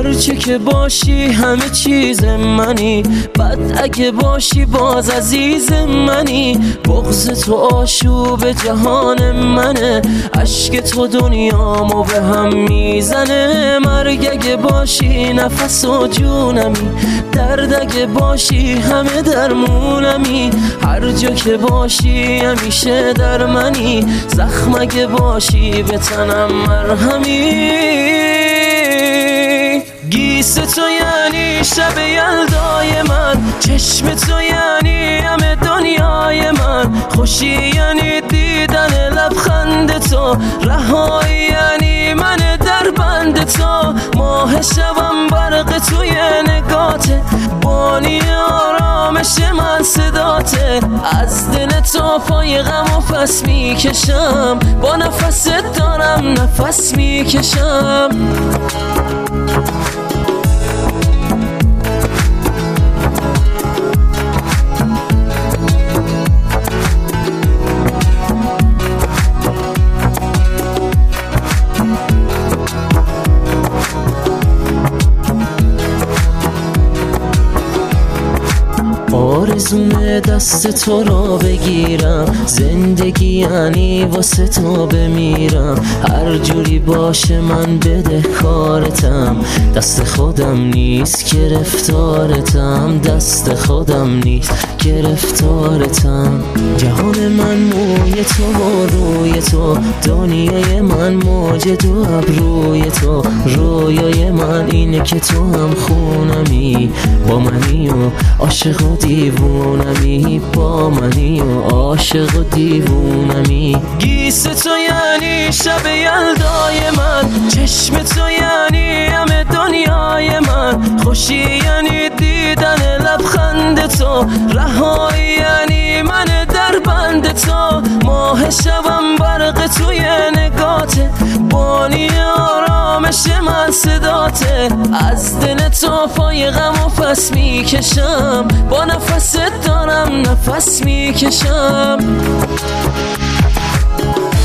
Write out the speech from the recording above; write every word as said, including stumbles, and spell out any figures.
هرچه که باشی همه چیز منی، بد اگه باشی باز عزیز منی. بغض تو آشوب جهان منه، اشک تو دنیامو به هم میزنه. مرگ اگه باشی نفس و جونمی، درد اگه باشی همه درمونمی. هر جا که باشی همیشه در منی، زخم اگه باشی به تنم مرهمی. گیس تو یعنی شب یلدای من، چشم تو یعنی همه دنیای من. خوشی یعنی دیدن لبخند تو، رهایی یعنی من در بند تو. ماه شبم برق توی نگاته، بانی آرامش من صداته. از دل تو پای غم و پس میکشم، با نفست دارم نفس میکشم. آرزومه دست تو را بگیرم، زندگی یعنی واسه تو بمیرم. هر جوری باشه من بده کارتم، دست خودم نیست گرفتارتم، دست خودم نیست گرفتارتم. جهان من موی تو و روی تو، دنیای من موج دو ابروی تو. رویای من اینه که تو هم خونمی، با منی و عاشق و دیوونمی، با منی و عاشق و دیوونمی. گیس تو یعنی شب یلدای من، چشم تو یعنی همه دنیای من. خوشی یعنی دیدن لبخند تو، رهایی یعنی من در بند تو. ماه شبم برق توی نگاته، بانی آرامش من صداته. از دل تو پای غم و پس میکشم، با نفست دارم نفس میکشم.